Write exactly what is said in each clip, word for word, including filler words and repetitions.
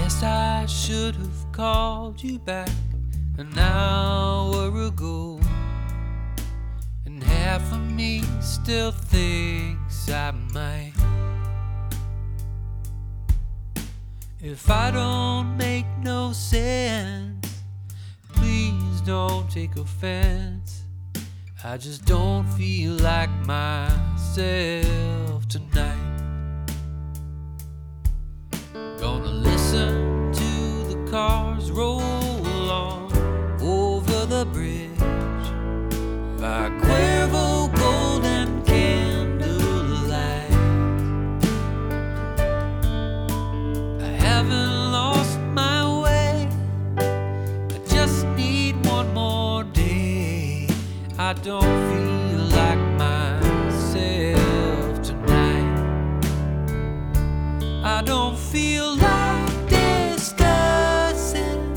guess I should have called you back an hour ago. And half of me still thinks I might. If I don't make no sense, please don't take offense. I just don't feel like myself tonight. Gonna listen to the cars roll on over the bridge by Cuervo golden candlelight. I haven't lost my way, I just need one more day. I don't feel like myself tonight. I don't feel like discussing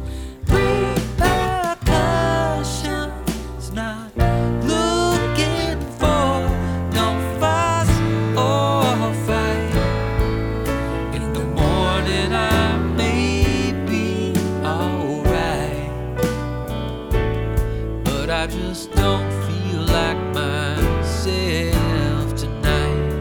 repercussions. Not looking for no fuss or fight. In the morning I may be alright, but I just don't feel like myself tonight.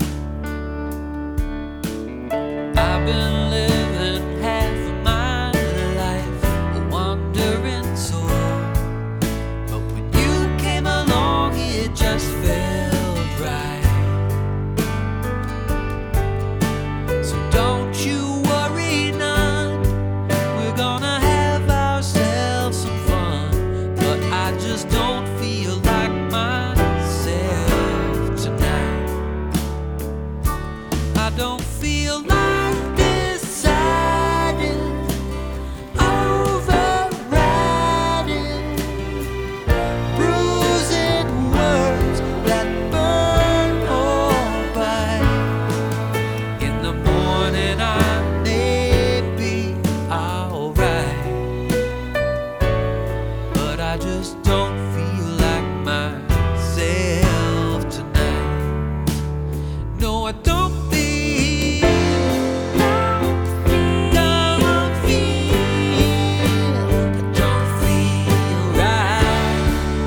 I've been living half of my life a wandering soul, but when you came along it just felt right. So don't you worry none, we're gonna have ourselves some fun. But I just don't feel like myself tonight. I don't feel like deciding, overriding, bruising words that burn or bite. In the morning I may be alright, but I just don't feel like myself tonight. No, I don't feel, don't feel, I don't feel right.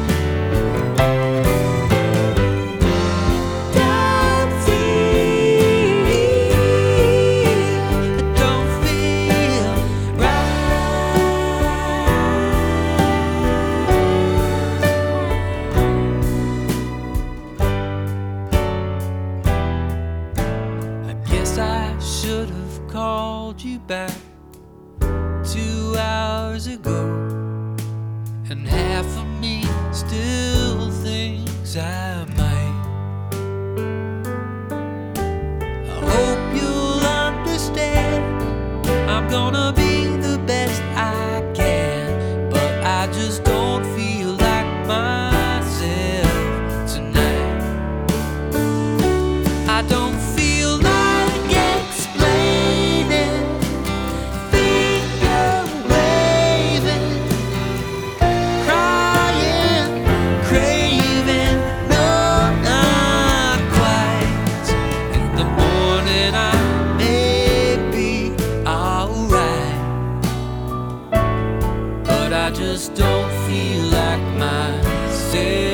Don't feel, I don't feel right. I guess I should have called you back two hours ago, and half of me still thinks I might. I hope you'll understand, I'm gonna be the best I can, but I just don't feel like myself tonight. I don't feel like explaining, finger waving, crying, craving, no, not quite. In the morning I may be alright, but I just don't feel like myself